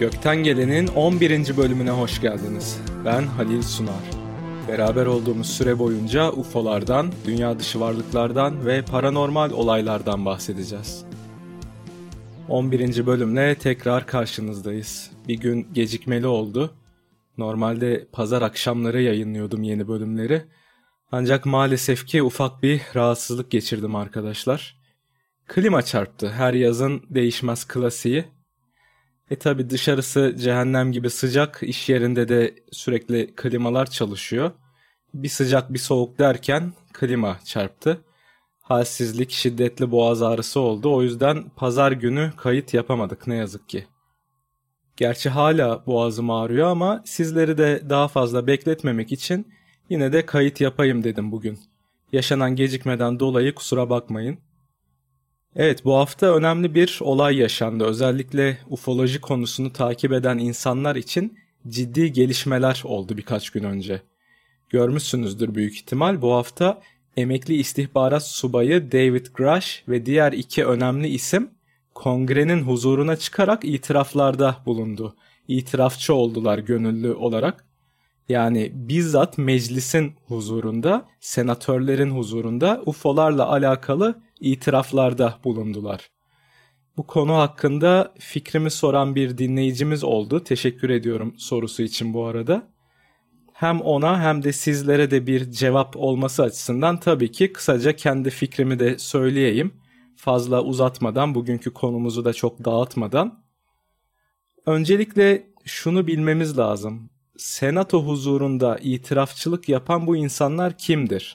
Gökten Gelen'in 11. bölümüne hoş geldiniz. Ben Halil Sunar. Beraber olduğumuz süre boyunca UFO'lardan, dünya dışı varlıklardan ve paranormal olaylardan bahsedeceğiz. 11. bölümle tekrar karşınızdayız. Bir gün gecikmeli oldu. Normalde pazar akşamları yayınlıyordum yeni bölümleri. Ancak maalesef ki ufak bir rahatsızlık geçirdim arkadaşlar. Klima çarptı, her yazın değişmez klasiği. Tabi dışarısı cehennem gibi sıcak, iş yerinde de sürekli klimalar çalışıyor. Bir sıcak bir soğuk derken klima çarptı. Halsizlik, şiddetli boğaz ağrısı oldu. O yüzden pazar günü kayıt yapamadık ne yazık ki. Gerçi hala boğazım ağrıyor ama sizleri de daha fazla bekletmemek için yine de kayıt yapayım dedim bugün. Yaşanan gecikmeden dolayı kusura bakmayın. Evet, bu hafta önemli bir olay yaşandı. Özellikle ufoloji konusunu takip eden insanlar için ciddi gelişmeler oldu birkaç gün önce. Görmüşsünüzdür büyük ihtimal. Bu hafta emekli istihbarat subayı David Grush ve diğer iki önemli isim kongrenin huzuruna çıkarak itiraflarda bulundu. İtirafçı oldular gönüllü olarak. Yani bizzat meclisin huzurunda, senatörlerin huzurunda UFO'larla alakalı itiraflarda bulundular. Bu konu hakkında fikrimi soran bir dinleyicimiz oldu. Teşekkür ediyorum sorusu için bu arada. Hem ona hem de sizlere de bir cevap olması açısından tabii ki kısaca kendi fikrimi de söyleyeyim. Fazla uzatmadan, bugünkü konumuzu da çok dağıtmadan. Öncelikle şunu bilmemiz lazım. Senato huzurunda itirafçılık yapan bu insanlar kimdir?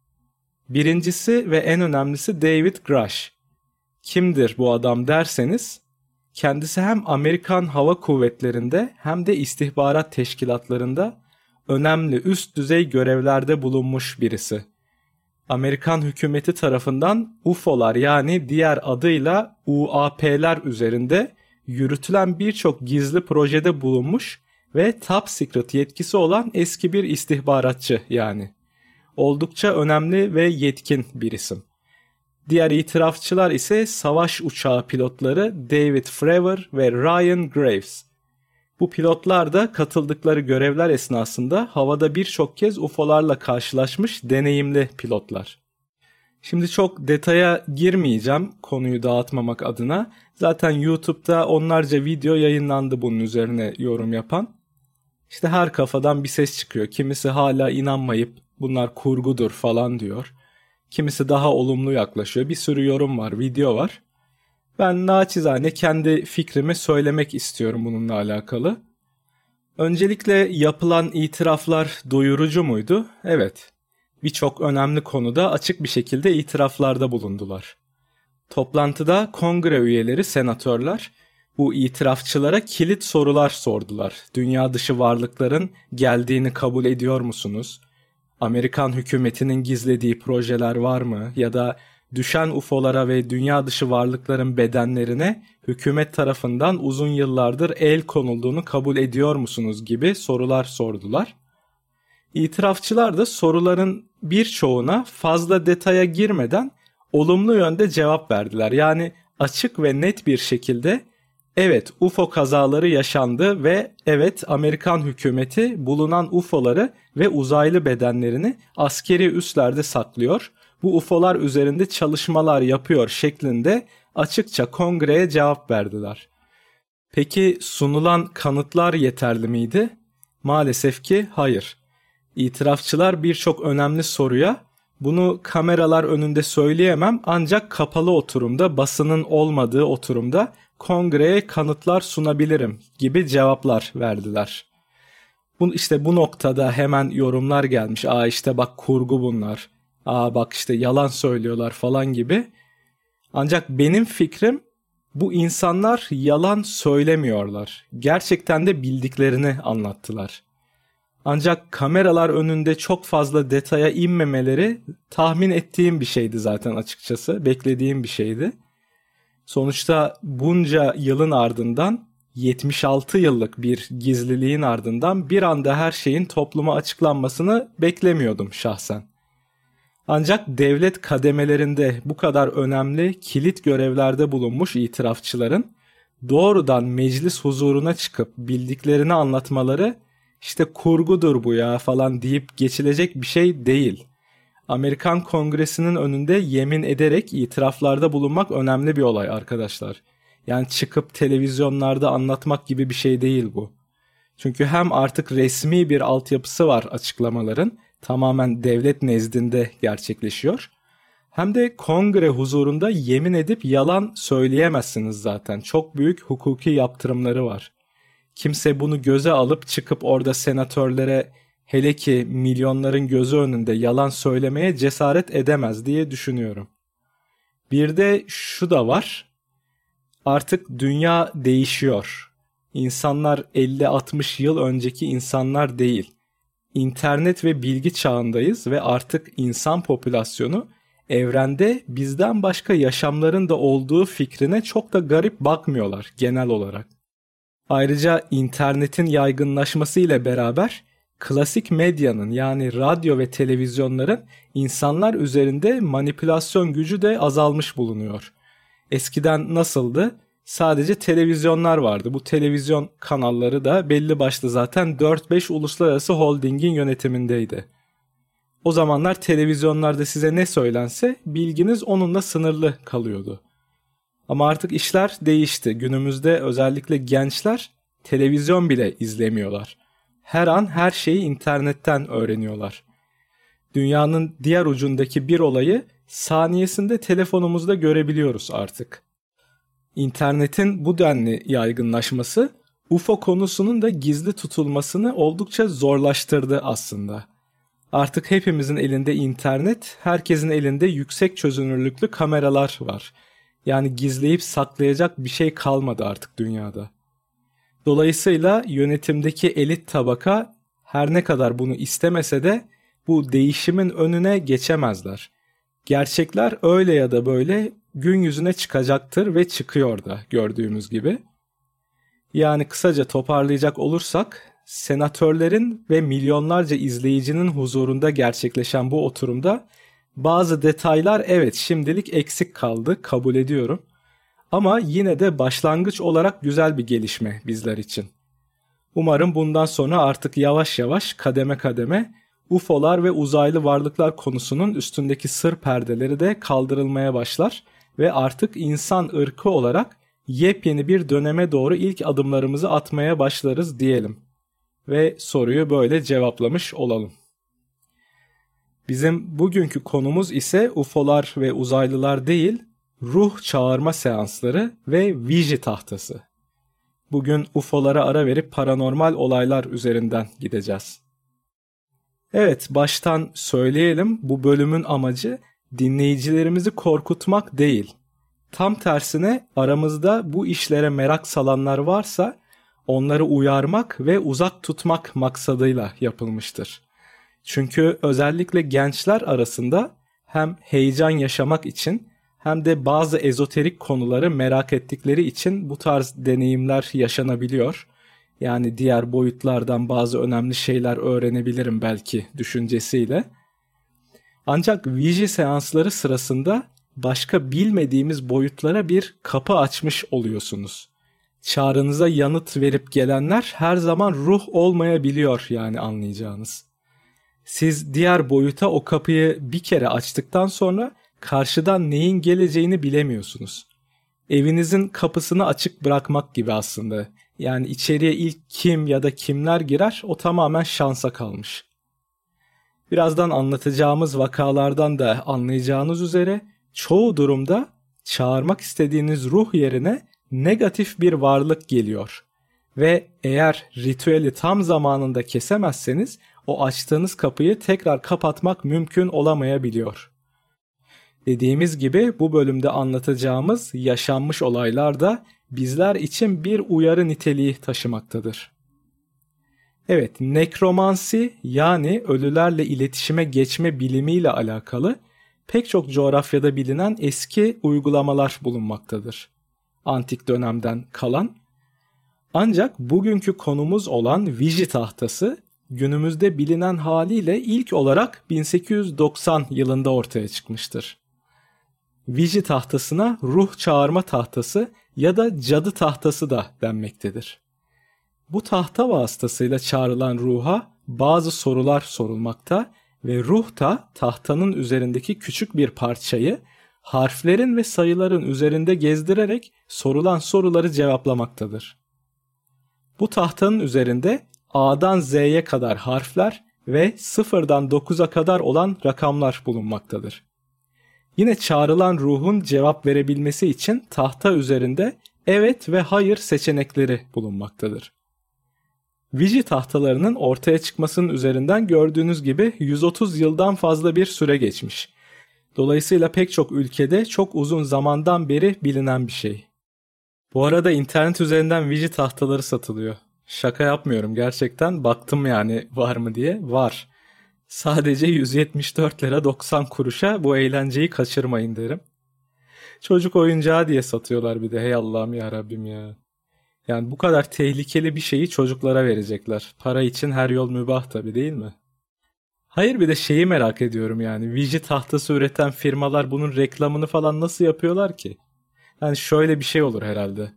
Birincisi ve en önemlisi David Grush. Kimdir bu adam derseniz, kendisi hem Amerikan Hava Kuvvetleri'nde hem de istihbarat teşkilatlarında önemli üst düzey görevlerde bulunmuş birisi. Amerikan hükümeti tarafından UFO'lar yani diğer adıyla UAP'ler üzerinde yürütülen birçok gizli projede bulunmuş ve top secret yetkisi olan eski bir istihbaratçı yani. Oldukça önemli ve yetkin bir isim. Diğer itirafçılar ise savaş uçağı pilotları David Fravor ve Ryan Graves. Bu pilotlar da katıldıkları görevler esnasında havada birçok kez UFO'larla karşılaşmış deneyimli pilotlar. Şimdi çok detaya girmeyeceğim konuyu dağıtmamak adına. Zaten YouTube'da onlarca video yayınlandı bunun üzerine yorum yapan. İşte her kafadan bir ses çıkıyor. Kimisi hala inanmayıp bunlar kurgudur falan diyor. Kimisi daha olumlu yaklaşıyor. Bir sürü yorum var, video var. Ben naçizane kendi fikrimi söylemek istiyorum bununla alakalı. Öncelikle yapılan itiraflar doyurucu muydu? Evet. Birçok önemli konuda açık bir şekilde itiraflarda bulundular. Toplantıda kongre üyeleri, senatörler bu itirafçılara kilit sorular sordular. Dünya dışı varlıkların geldiğini kabul ediyor musunuz? Amerikan hükümetinin gizlediği projeler var mı? Ya da düşen UFO'lara ve dünya dışı varlıkların bedenlerine hükümet tarafından uzun yıllardır el konulduğunu kabul ediyor musunuz gibi sorular sordular. İtirafçılar da soruların birçoğuna fazla detaya girmeden olumlu yönde cevap verdiler. Yani açık ve net bir şekilde evet UFO kazaları yaşandı ve evet Amerikan hükümeti bulunan UFO'ları ve uzaylı bedenlerini askeri üslerde saklıyor. Bu UFO'lar üzerinde çalışmalar yapıyor şeklinde açıkça kongreye cevap verdiler. Peki sunulan kanıtlar yeterli miydi? Maalesef ki hayır. İtirafçılar birçok önemli soruya bunu kameralar önünde söyleyemem ancak kapalı oturumda, basının olmadığı oturumda kongreye kanıtlar sunabilirim gibi cevaplar verdiler. Bu noktada hemen yorumlar gelmiş. İşte bak kurgu bunlar. Bak işte yalan söylüyorlar falan gibi. Ancak benim fikrim bu insanlar yalan söylemiyorlar. Gerçekten de bildiklerini anlattılar. Ancak kameralar önünde çok fazla detaya inmemeleri tahmin ettiğim bir şeydi zaten açıkçası. Beklediğim bir şeydi. Sonuçta bunca yılın ardından 76 yıllık bir gizliliğin ardından bir anda her şeyin topluma açıklanmasını beklemiyordum şahsen. Ancak devlet kademelerinde bu kadar önemli kilit görevlerde bulunmuş itirafçıların doğrudan meclis huzuruna çıkıp bildiklerini anlatmaları işte kurgudur bu ya falan deyip geçilecek bir şey değil. Amerikan Kongresi'nin önünde yemin ederek itiraflarda bulunmak önemli bir olay arkadaşlar. Yani çıkıp televizyonlarda anlatmak gibi bir şey değil bu. Çünkü hem artık resmi bir altyapısı var açıklamaların, tamamen devlet nezdinde gerçekleşiyor. Hem de kongre huzurunda yemin edip yalan söyleyemezsiniz zaten. Çok büyük hukuki yaptırımları var. Kimse bunu göze alıp çıkıp orada senatörlere, hele ki milyonların gözü önünde yalan söylemeye cesaret edemez diye düşünüyorum. Bir de şu da var. Artık dünya değişiyor. İnsanlar 50-60 yıl önceki insanlar değil. İnternet ve bilgi çağındayız ve artık insan popülasyonu evrende bizden başka yaşamların da olduğu fikrine çok da garip bakmıyorlar genel olarak. Ayrıca internetin yaygınlaşması ile beraber klasik medyanın yani radyo ve televizyonların insanlar üzerinde manipülasyon gücü de azalmış bulunuyor. Eskiden nasıldı? Sadece televizyonlar vardı. Bu televizyon kanalları da belli başlı zaten 4-5 uluslararası holdingin yönetimindeydi. O zamanlar televizyonlarda size ne söylense bilginiz onunla sınırlı kalıyordu. Ama artık işler değişti. Günümüzde özellikle gençler televizyon bile izlemiyorlar. Her an her şeyi internetten öğreniyorlar. Dünyanın diğer ucundaki bir olayı saniyesinde telefonumuzda görebiliyoruz artık. İnternetin bu denli yaygınlaşması UFO konusunun da gizli tutulmasını oldukça zorlaştırdı aslında. Artık hepimizin elinde internet, herkesin elinde yüksek çözünürlüklü kameralar var. Yani gizleyip saklayacak bir şey kalmadı artık dünyada. Dolayısıyla yönetimdeki elit tabaka her ne kadar bunu istemese de bu değişimin önüne geçemezler. Gerçekler öyle ya da böyle gün yüzüne çıkacaktır ve çıkıyor da gördüğümüz gibi. Yani kısaca toparlayacak olursak, senatörlerin ve milyonlarca izleyicinin huzurunda gerçekleşen bu oturumda bazı detaylar evet şimdilik eksik kaldı, kabul ediyorum. Ama yine de başlangıç olarak güzel bir gelişme bizler için. Umarım bundan sonra artık yavaş yavaş kademe kademe UFO'lar ve uzaylı varlıklar konusunun üstündeki sır perdeleri de kaldırılmaya başlar ve artık insan ırkı olarak yepyeni bir döneme doğru ilk adımlarımızı atmaya başlarız diyelim. Ve soruyu böyle cevaplamış olalım. Bizim bugünkü konumuz ise UFO'lar ve uzaylılar değil, ruh çağırma seansları ve Ouija tahtası. Bugün UFO'lara ara verip paranormal olaylar üzerinden gideceğiz. Evet, baştan söyleyelim, bu bölümün amacı dinleyicilerimizi korkutmak değil. Tam tersine aramızda bu işlere merak salanlar varsa onları uyarmak ve uzak tutmak maksadıyla yapılmıştır. Çünkü özellikle gençler arasında hem heyecan yaşamak için hem de bazı ezoterik konuları merak ettikleri için bu tarz deneyimler yaşanabiliyor. Yani diğer boyutlardan bazı önemli şeyler öğrenebilirim belki düşüncesiyle. Ancak Ouija seansları sırasında başka bilmediğimiz boyutlara bir kapı açmış oluyorsunuz. Çağrınıza yanıt verip gelenler her zaman ruh olmayabiliyor yani anlayacağınız. Siz diğer boyuta o kapıyı bir kere açtıktan sonra karşıdan neyin geleceğini bilemiyorsunuz. Evinizin kapısını açık bırakmak gibi aslında. Yani içeriye ilk kim ya da kimler girer o tamamen şansa kalmış. Birazdan anlatacağımız vakalardan da anlayacağınız üzere çoğu durumda çağırmak istediğiniz ruh yerine negatif bir varlık geliyor. Ve eğer ritüeli tam zamanında kesemezseniz o açtığınız kapıyı tekrar kapatmak mümkün olamayabiliyor. Dediğimiz gibi bu bölümde anlatacağımız yaşanmış olaylar da bizler için bir uyarı niteliği taşımaktadır. Evet, nekromansi yani ölülerle iletişime geçme bilimiyle alakalı pek çok coğrafyada bilinen eski uygulamalar bulunmaktadır. Antik dönemden kalan. Ancak bugünkü konumuz olan Ouija tahtası günümüzde bilinen haliyle ilk olarak 1890 yılında ortaya çıkmıştır. Viji tahtasına ruh çağırma tahtası ya da cadı tahtası da denmektedir. Bu tahta vasıtasıyla çağrılan ruha bazı sorular sorulmakta ve ruh da tahtanın üzerindeki küçük bir parçayı harflerin ve sayıların üzerinde gezdirerek sorulan soruları cevaplamaktadır. Bu tahtanın üzerinde A'dan Z'ye kadar harfler ve 0'dan 9'a kadar olan rakamlar bulunmaktadır. Yine çağrılan ruhun cevap verebilmesi için tahta üzerinde evet ve hayır seçenekleri bulunmaktadır. Viji tahtalarının ortaya çıkmasının üzerinden gördüğünüz gibi 130 yıldan fazla bir süre geçmiş. Dolayısıyla pek çok ülkede çok uzun zamandan beri bilinen bir şey. Bu arada internet üzerinden Viji tahtaları satılıyor. Şaka yapmıyorum, gerçekten baktım yani var mı diye. Var. Sadece 174 lira 90 kuruşa bu eğlenceyi kaçırmayın derim. Çocuk oyuncağı diye satıyorlar bir de, hey Allah'ım ya Rabbim ya. Yani bu kadar tehlikeli bir şeyi çocuklara verecekler. Para için her yol mübah tabii, değil mi? Hayır, bir de şeyi merak ediyorum yani. Viji tahtası üreten firmalar bunun reklamını falan nasıl yapıyorlar ki? Yani şöyle bir şey olur herhalde.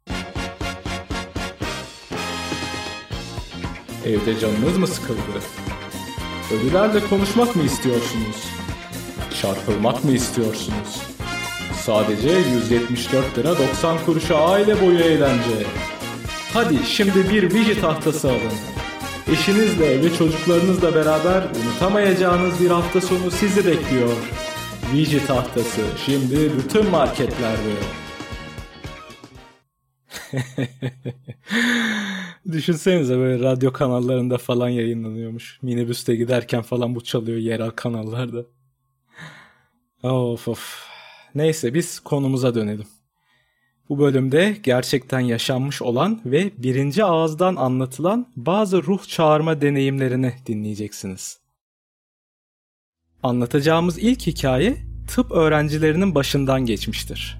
Evde canınız mı sıkıldı? Ölülerle konuşmak mı istiyorsunuz? Çarpılmak mı istiyorsunuz? Sadece 174 lira 90 kuruşa aile boyu eğlence. Hadi şimdi bir Viji tahtası alın. Eşinizle ve çocuklarınızla beraber unutamayacağınız bir hafta sonu sizi bekliyor. Viji tahtası şimdi bütün marketlerde. Düşünsenize, böyle radyo kanallarında falan yayınlanıyormuş. Minibüste giderken falan bu çalıyor yerel kanallarda. Of. Neyse, biz konumuza dönelim. Bu bölümde gerçekten yaşanmış olan ve birinci ağızdan anlatılan bazı ruh çağırma deneyimlerini dinleyeceksiniz. Anlatacağımız ilk hikaye tıp öğrencilerinin başından geçmiştir.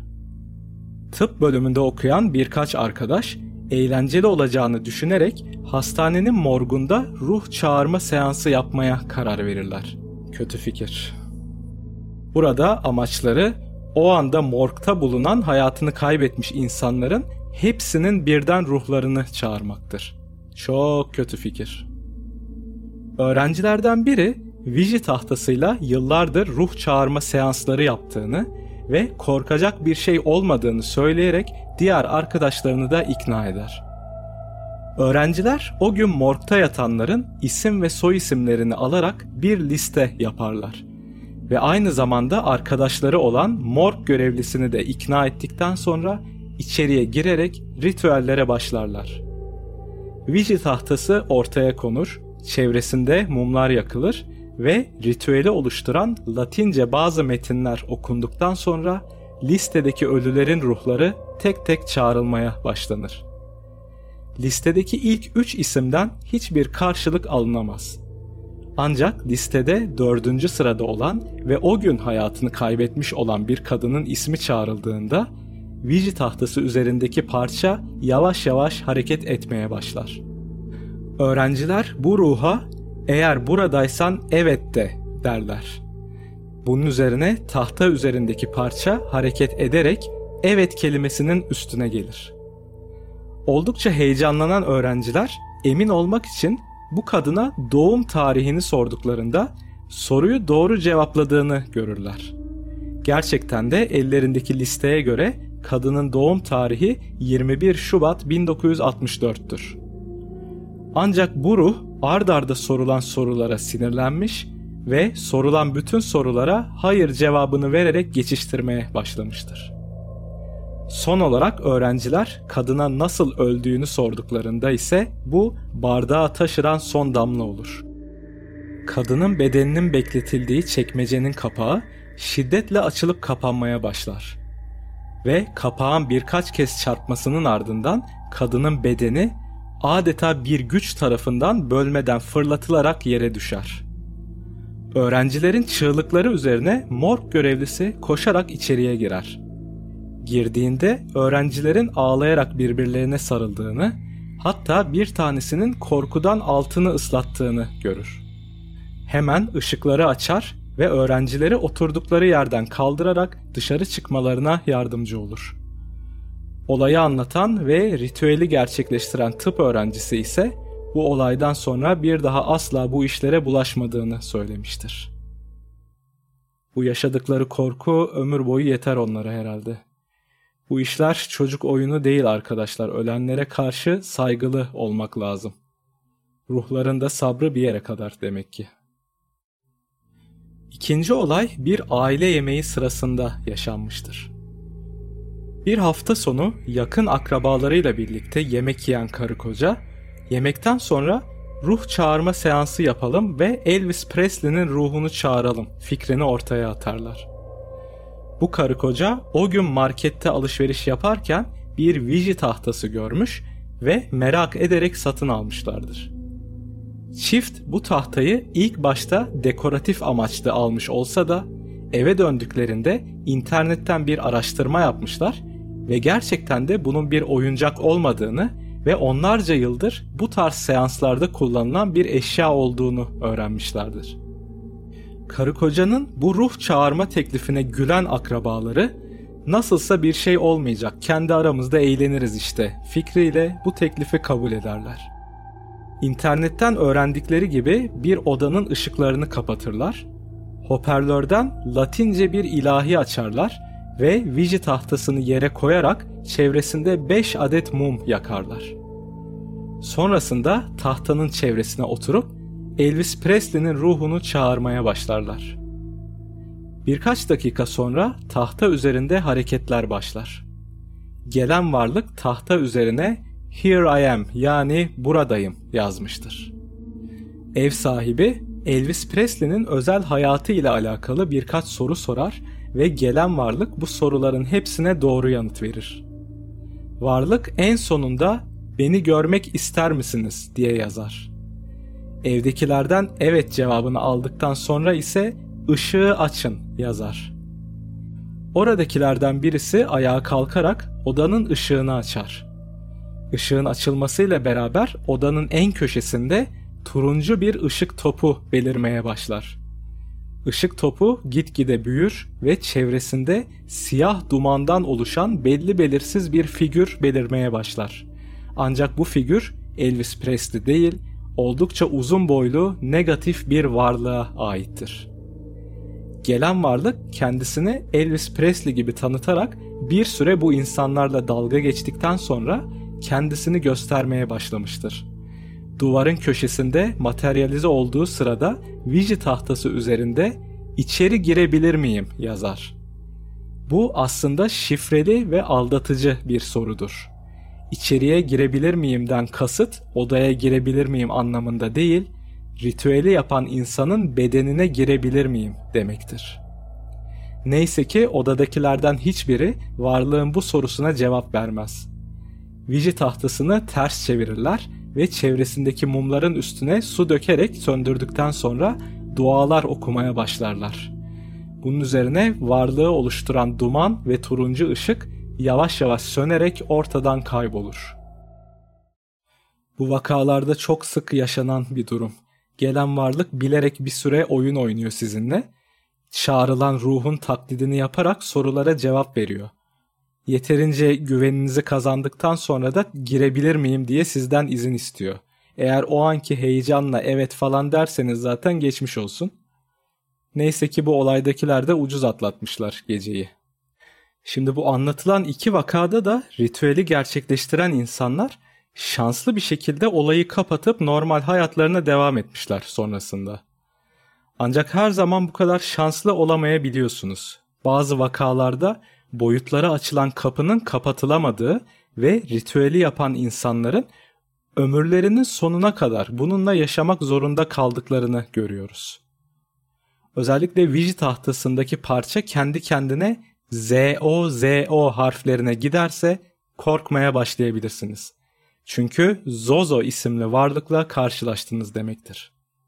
Tıp bölümünde okuyan birkaç arkadaş eğlenceli olacağını düşünerek hastanenin morgunda ruh çağırma seansı yapmaya karar verirler. Kötü fikir. Burada amaçları o anda morgda bulunan hayatını kaybetmiş insanların hepsinin birden ruhlarını çağırmaktır. Çok kötü fikir. Öğrencilerden biri Viji tahtasıyla yıllardır ruh çağırma seansları yaptığını ve korkacak bir şey olmadığını söyleyerek diğer arkadaşlarını da ikna eder. Öğrenciler o gün morgda yatanların isim ve soy isimlerini alarak bir liste yaparlar. Ve aynı zamanda arkadaşları olan morg görevlisini de ikna ettikten sonra içeriye girerek ritüellere başlarlar. Viji tahtası ortaya konur, çevresinde mumlar yakılır ve ritüeli oluşturan Latince bazı metinler okunduktan sonra listedeki ölülerin ruhları tek tek çağrılmaya başlanır. Listedeki ilk 3 isimden hiçbir karşılık alınamaz. Ancak listede 4. sırada olan ve o gün hayatını kaybetmiş olan bir kadının ismi çağrıldığında Viji tahtası üzerindeki parça yavaş yavaş hareket etmeye başlar. Öğrenciler bu ruha "Eğer buradaysan evet de" derler. Bunun üzerine tahta üzerindeki parça hareket ederek evet kelimesinin üstüne gelir. Oldukça heyecanlanan öğrenciler emin olmak için bu kadına doğum tarihini sorduklarında soruyu doğru cevapladığını görürler. Gerçekten de ellerindeki listeye göre kadının doğum tarihi 21 Şubat 1964'tür. Ancak bu ruh ard arda sorulan sorulara sinirlenmiş ve sorulan bütün sorulara hayır cevabını vererek geçiştirmeye başlamıştır. Son olarak öğrenciler kadına nasıl öldüğünü sorduklarında ise bu bardağı taşıran son damla olur. Kadının bedeninin bekletildiği çekmecenin kapağı şiddetle açılıp kapanmaya başlar. Ve kapağın birkaç kez çarpmasının ardından kadının bedeni adeta bir güç tarafından bölmeden fırlatılarak yere düşer. Öğrencilerin çığlıkları üzerine morg görevlisi koşarak içeriye girer. Girdiğinde öğrencilerin ağlayarak birbirlerine sarıldığını, hatta bir tanesinin korkudan altını ıslattığını görür. Hemen ışıkları açar ve öğrencileri oturdukları yerden kaldırarak dışarı çıkmalarına yardımcı olur. Olayı anlatan ve ritüeli gerçekleştiren tıp öğrencisi ise bu olaydan sonra bir daha asla bu işlere bulaşmadığını söylemiştir. Bu yaşadıkları korku ömür boyu yeter onlara herhalde. Bu işler çocuk oyunu değil arkadaşlar. Ölenlere karşı saygılı olmak lazım. Ruhların da sabrı bir yere kadar demek ki. İkinci olay bir aile yemeği sırasında yaşanmıştır. Bir hafta sonu yakın akrabalarıyla birlikte yemek yiyen karı koca, yemekten sonra ruh çağırma seansı yapalım ve Elvis Presley'nin ruhunu çağıralım fikrini ortaya atarlar. Bu karı koca o gün markette alışveriş yaparken bir Ouija tahtası görmüş ve merak ederek satın almışlardır. Çift bu tahtayı ilk başta dekoratif amaçlı almış olsa da eve döndüklerinde internetten bir araştırma yapmışlar ve gerçekten de bunun bir oyuncak olmadığını ve onlarca yıldır bu tarz seanslarda kullanılan bir eşya olduğunu öğrenmişlerdir. Karı kocanın bu ruh çağırma teklifine gülen akrabaları, nasılsa bir şey olmayacak, kendi aramızda eğleniriz işte fikriyle bu teklifi kabul ederler. İnternetten öğrendikleri gibi bir odanın ışıklarını kapatırlar, hoparlörden Latince bir ilahi açarlar ve Ouija tahtasını yere koyarak çevresinde 5 adet mum yakarlar. Sonrasında tahtanın çevresine oturup Elvis Presley'nin ruhunu çağırmaya başlarlar. Birkaç dakika sonra tahta üzerinde hareketler başlar. Gelen varlık tahta üzerine "Here I am" yani buradayım yazmıştır. Ev sahibi Elvis Presley'nin özel hayatı ile alakalı birkaç soru sorar ve gelen varlık bu soruların hepsine doğru yanıt verir. Varlık en sonunda "Beni görmek ister misiniz?" diye yazar. Evdekilerden evet cevabını aldıktan sonra ise "Işığı açın" yazar. Oradakilerden birisi ayağa kalkarak odanın ışığını açar. Işığın açılmasıyla beraber odanın en köşesinde turuncu bir ışık topu belirmeye başlar. Işık topu gitgide büyür ve çevresinde siyah dumandan oluşan belli belirsiz bir figür belirmeye başlar. Ancak bu figür Elvis Presley değil, oldukça uzun boylu negatif bir varlığa aittir. Gelen varlık kendisini Elvis Presley gibi tanıtarak bir süre bu insanlarla dalga geçtikten sonra kendisini göstermeye başlamıştır. Duvarın köşesinde materyalize olduğu sırada Ouija tahtası üzerinde "İçeri girebilir miyim?" yazar. Bu aslında şifreli ve aldatıcı bir sorudur. İçeriye girebilir miyimden kasıt odaya girebilir miyim anlamında değil, ritüeli yapan insanın bedenine girebilir miyim demektir. Neyse ki odadakilerden hiçbiri varlığın bu sorusuna cevap vermez. Ouija tahtasını ters çevirirler ve çevresindeki mumların üstüne su dökerek söndürdükten sonra dualar okumaya başlarlar. Bunun üzerine varlığı oluşturan duman ve turuncu ışık yavaş yavaş sönerek ortadan kaybolur. Bu vakalarda çok sık yaşanan bir durum. Gelen varlık bilerek bir süre oyun oynuyor sizinle. Çağrılan ruhun taklidini yaparak sorulara cevap veriyor. Yeterince güveninizi kazandıktan sonra da girebilir miyim diye sizden izin istiyor. Eğer o anki heyecanla evet falan derseniz zaten geçmiş olsun. Neyse ki bu olaydakiler de ucuz atlatmışlar geceyi. Şimdi bu anlatılan iki vakada da ritüeli gerçekleştiren insanlar şanslı bir şekilde olayı kapatıp normal hayatlarına devam etmişler sonrasında. Ancak her zaman bu kadar şanslı olamayabiliyorsunuz. Bazı vakalarda boyutlara açılan kapının kapatılamadığı ve ritüeli yapan insanların ömürlerinin sonuna kadar bununla yaşamak zorunda kaldıklarını görüyoruz. Özellikle Ouija tahtasındaki parça kendi kendine Z-O-Z-O harflerine giderse korkmaya başlayabilirsiniz. Çünkü Zozo isimli varlıkla karşılaştınız demektir.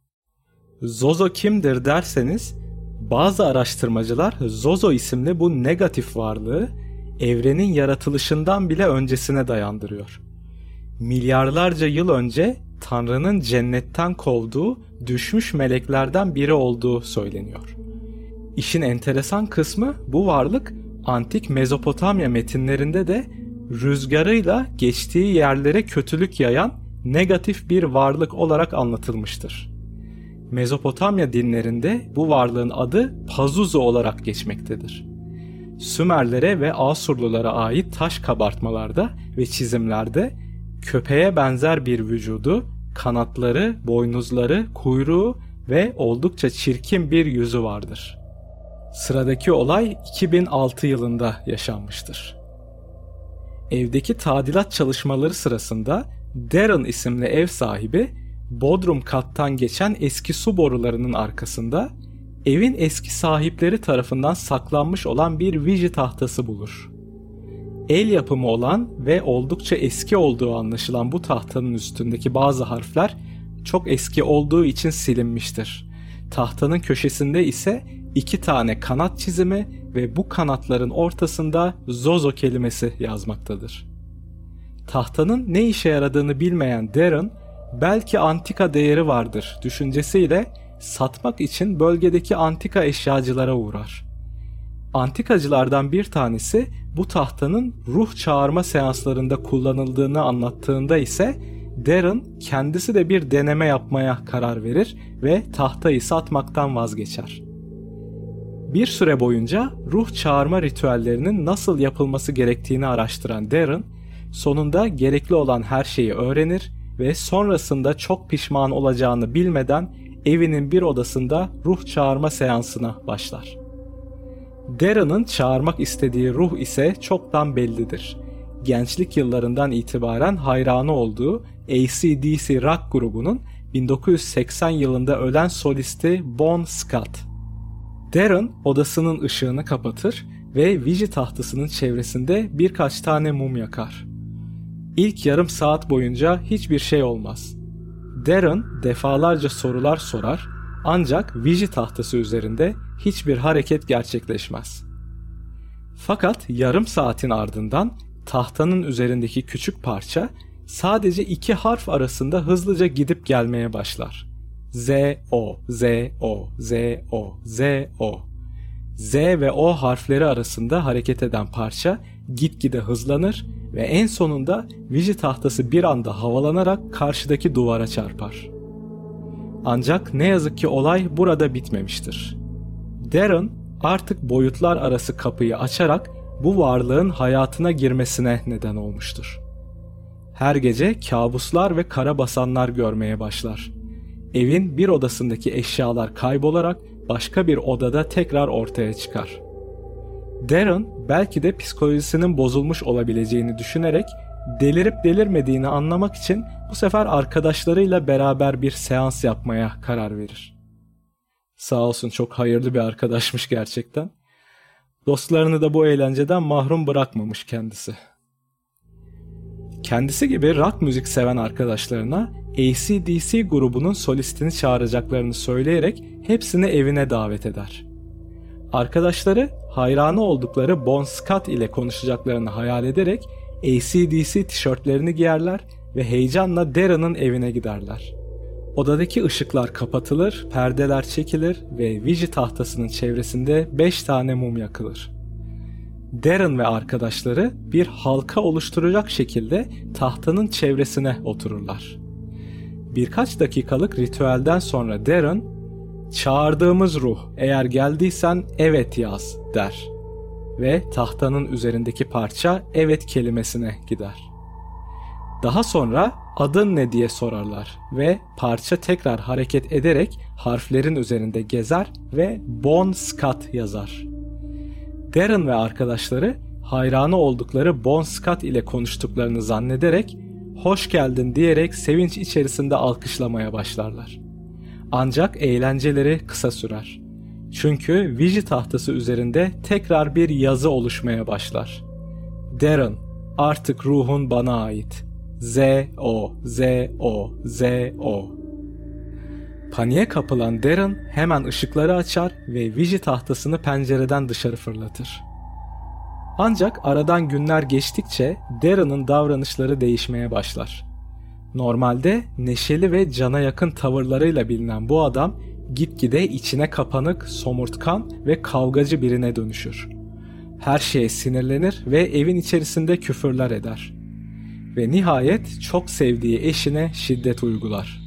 Zozo kimdir derseniz, bazı araştırmacılar Zozo isimli bu negatif varlığı evrenin yaratılışından bile öncesine dayandırıyor. Milyarlarca yıl önce Tanrı'nın cennetten kovduğu düşmüş meleklerden biri olduğu söyleniyor. İşin enteresan kısmı, bu varlık antik Mezopotamya metinlerinde de rüzgarıyla geçtiği yerlere kötülük yayan negatif bir varlık olarak anlatılmıştır. Mezopotamya dinlerinde bu varlığın adı Pazuzu olarak geçmektedir. Sümerlere ve Asurlulara ait taş kabartmalarda ve çizimlerde köpeğe benzer bir vücudu, kanatları, boynuzları, kuyruğu ve oldukça çirkin bir yüzü vardır. Sıradaki olay 2006 yılında yaşanmıştır. Evdeki tadilat çalışmaları sırasında Darren isimli ev sahibi bodrum kattan geçen eski su borularının arkasında evin eski sahipleri tarafından saklanmış olan bir Ouija tahtası bulur. El yapımı olan ve oldukça eski olduğu anlaşılan bu tahtanın üstündeki bazı harfler çok eski olduğu için silinmiştir. Tahtanın köşesinde ise 2 tane kanat çizimi ve bu kanatların ortasında Zozo kelimesi yazmaktadır. Tahtanın ne işe yaradığını bilmeyen Darren, belki antika değeri vardır düşüncesiyle satmak için bölgedeki antika eşyacılara uğrar. Antikacılardan bir tanesi bu tahtanın ruh çağırma seanslarında kullanıldığını anlattığında ise Darren kendisi de bir deneme yapmaya karar verir ve tahtayı satmaktan vazgeçer. Bir süre boyunca ruh çağırma ritüellerinin nasıl yapılması gerektiğini araştıran Darren, sonunda gerekli olan her şeyi öğrenir ve sonrasında çok pişman olacağını bilmeden evinin bir odasında ruh çağırma seansına başlar. Darren'ın çağırmak istediği ruh ise çoktan bellidir. Gençlik yıllarından itibaren hayranı olduğu AC/DC rock grubunun 1980 yılında ölen solisti Bon Scott. Darren odasının ışığını kapatır ve Ouija tahtasının çevresinde birkaç tane mum yakar. İlk yarım saat boyunca hiçbir şey olmaz. Darren defalarca sorular sorar ancak Ouija tahtası üzerinde hiçbir hareket gerçekleşmez. Fakat yarım saatin ardından tahtanın üzerindeki küçük parça sadece 2 harf arasında hızlıca gidip gelmeye başlar. Z-O, Z-O, Z-O, Z-O. Z ve O harfleri arasında hareket eden parça gitgide hızlanır ve en sonunda Ouija tahtası bir anda havalanarak karşıdaki duvara çarpar. Ancak ne yazık ki olay burada bitmemiştir. Darren artık boyutlar arası kapıyı açarak bu varlığın hayatına girmesine neden olmuştur. Her gece kabuslar ve karabasanlar görmeye başlar. Evin bir odasındaki eşyalar kaybolarak başka bir odada tekrar ortaya çıkar. Darren belki de psikolojisinin bozulmuş olabileceğini düşünerek delirip delirmediğini anlamak için bu sefer arkadaşlarıyla beraber bir seans yapmaya karar verir. Sağ olsun, çok hayırlı bir arkadaşmış gerçekten. Dostlarını da bu eğlenceden mahrum bırakmamış kendisi. Kendisi gibi rock müzik seven arkadaşlarına AC/DC grubunun solistini çağıracaklarını söyleyerek hepsini evine davet eder. Arkadaşları hayranı oldukları Bon Scott ile konuşacaklarını hayal ederek AC/DC tişörtlerini giyerler ve heyecanla Darren'ın evine giderler. Odadaki ışıklar kapatılır, perdeler çekilir ve Ouija tahtasının çevresinde 5 tane mum yakılır. Darren ve arkadaşları bir halka oluşturacak şekilde tahtanın çevresine otururlar. Birkaç dakikalık ritüelden sonra Darren, "Çağırdığımız ruh, eğer geldiysen evet yaz" der ve tahtanın üzerindeki parça evet kelimesine gider. Daha sonra adın ne diye sorarlar ve parça tekrar hareket ederek harflerin üzerinde gezer ve Bon Scott yazar. Darren ve arkadaşları hayranı oldukları Bon Scott ile konuştuklarını zannederek "hoş geldin" diyerek sevinç içerisinde alkışlamaya başlarlar. Ancak eğlenceleri kısa sürer. Çünkü Ouija tahtası üzerinde tekrar bir yazı oluşmaya başlar. Darren, artık ruhun bana ait. Z-O, Z-O, Z-O. Paniğe kapılan Darren hemen ışıkları açar ve Ouija tahtasını pencereden dışarı fırlatır. Ancak aradan günler geçtikçe Darren'ın davranışları değişmeye başlar. Normalde neşeli ve cana yakın tavırlarıyla bilinen bu adam gitgide içine kapanık, somurtkan ve kavgacı birine dönüşür. Her şeye sinirlenir ve evin içerisinde küfürler eder. Ve nihayet çok sevdiği eşine şiddet uygular.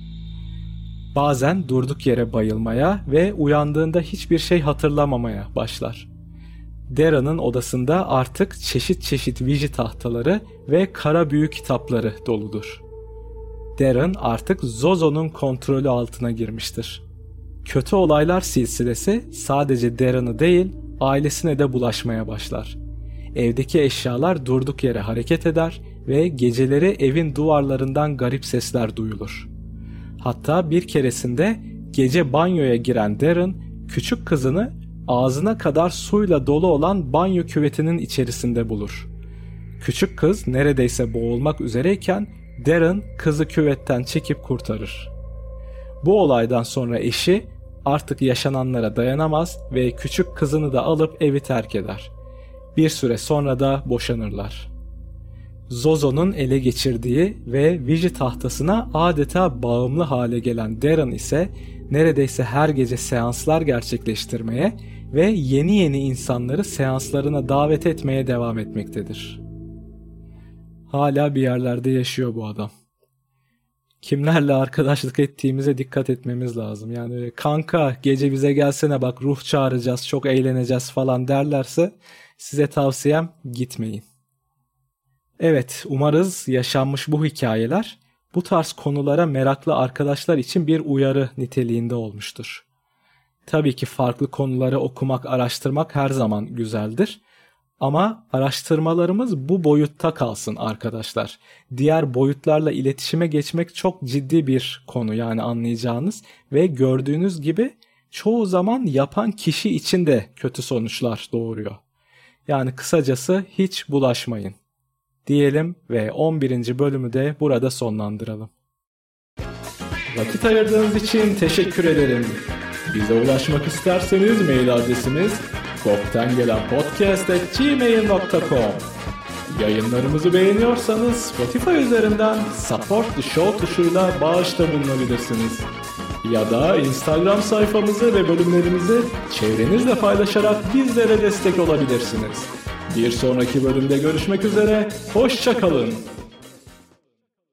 Bazen durduk yere bayılmaya ve uyandığında hiçbir şey hatırlamamaya başlar. Darren'ın odasında artık çeşit çeşit Ouija tahtaları ve kara büyü kitapları doludur. Darren artık Zozo'nun kontrolü altına girmiştir. Kötü olaylar silsilesi sadece Darren'ı değil, ailesine de bulaşmaya başlar. Evdeki eşyalar durduk yere hareket eder ve geceleri evin duvarlarından garip sesler duyulur. Hatta bir keresinde gece banyoya giren Darren, küçük kızını ağzına kadar suyla dolu olan banyo küvetinin içerisinde bulur. Küçük kız neredeyse boğulmak üzereyken Darren kızı küvetten çekip kurtarır. Bu olaydan sonra eşi artık yaşananlara dayanamaz ve küçük kızını da alıp evi terk eder. Bir süre sonra da boşanırlar. Zozo'nun ele geçirdiği ve Ouija tahtasına adeta bağımlı hale gelen Darren ise neredeyse her gece seanslar gerçekleştirmeye ve yeni insanları seanslarına davet etmeye devam etmektedir. Hala bir yerlerde yaşıyor bu adam. Kimlerle arkadaşlık ettiğimize dikkat etmemiz lazım. Yani kanka gece bize gelsene bak ruh çağıracağız, çok eğleneceğiz falan derlerse size tavsiyem gitmeyin. Evet, umarız yaşanmış bu hikayeler bu tarz konulara meraklı arkadaşlar için bir uyarı niteliğinde olmuştur. Tabii ki farklı konuları okumak, araştırmak her zaman güzeldir. Ama araştırmalarımız bu boyutta kalsın arkadaşlar. Diğer boyutlarla iletişime geçmek çok ciddi bir konu yani anlayacağınız ve gördüğünüz gibi çoğu zaman yapan kişi için de kötü sonuçlar doğuruyor. Yani kısacası hiç bulaşmayın diyelim ve 11. bölümü de burada sonlandıralım. Vakit ayırdığınız için teşekkür ederim. Bize ulaşmak isterseniz mail adresimiz goktengelenpodcast@gmail.com. Yayınlarımızı beğeniyorsanız Spotify üzerinden Support the Show tuşuyla bağışta bulunabilirsiniz. Ya da Instagram sayfamızı ve bölümlerimizi çevrenizle paylaşarak bizlere destek olabilirsiniz. Bir sonraki bölümde görüşmek üzere, hoşça kalın.